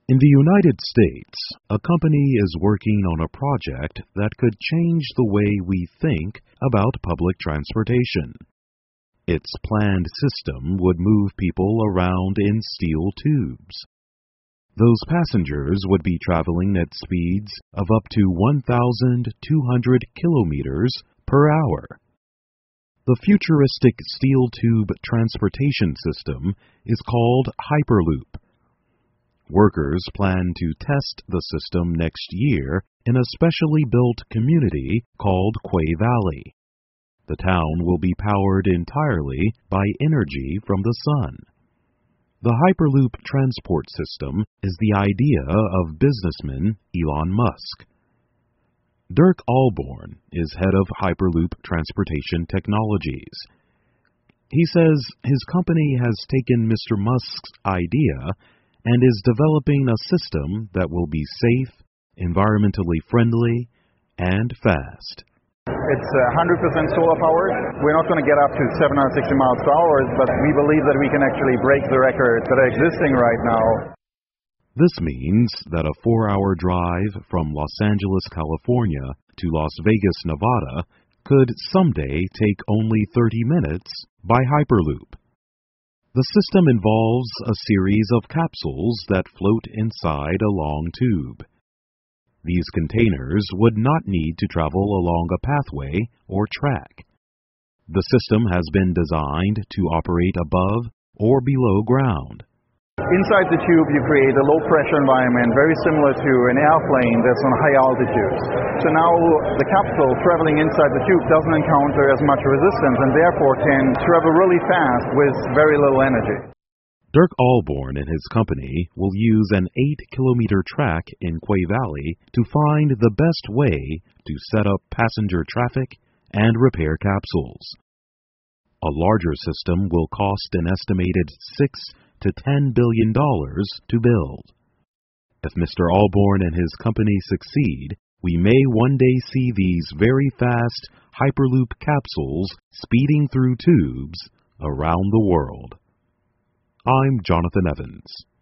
In the United States, a company is working on a project that could change the way we think about public transportation. Its planned system would move people around in steel tubes. Those passengers would be traveling at speeds of up to 1,200 kilometers per hour. The futuristic steel tube transportation system is called Hyperloop. Workers plan to test the system next year in a specially built community called Quay Valley. The town will be powered entirely by energy from the sun. The Hyperloop transport system is the idea of businessman Elon Musk. Dirk Allborn is head of Hyperloop Transportation Technologies. He says his company has taken Mr. Musk's idea and is developing a system that will be safe, environmentally friendly, and fast. It's 100% solar powered. We're not going to get up to 760 miles per hour, but we believe that we can actually break the records that are existing right now. This means that a 4-hour drive from Los Angeles, California to Las Vegas, Nevada could someday take only 30 minutes by Hyperloop. The system involves a series of capsules that float inside a long tube. These containers would not need to travel along a pathway or track. The system has been designed to operate above or below ground. Inside the tube, you create a low-pressure environment very similar to an airplane that's on high altitudes. So now the capsule traveling inside the tube doesn't encounter as much resistance and therefore can travel really fast with very little energy. Dirk Allborn and his company will use an 8-kilometer track in Quay Valley to find the best way to set up passenger traffic and repair capsules. A larger system will cost an estimated $6 to $10 billion to build. If Mr. Allborn and his company succeed, we may one day see these very fast Hyperloop capsules speeding through tubes around the world. I'm Jonathan Evans.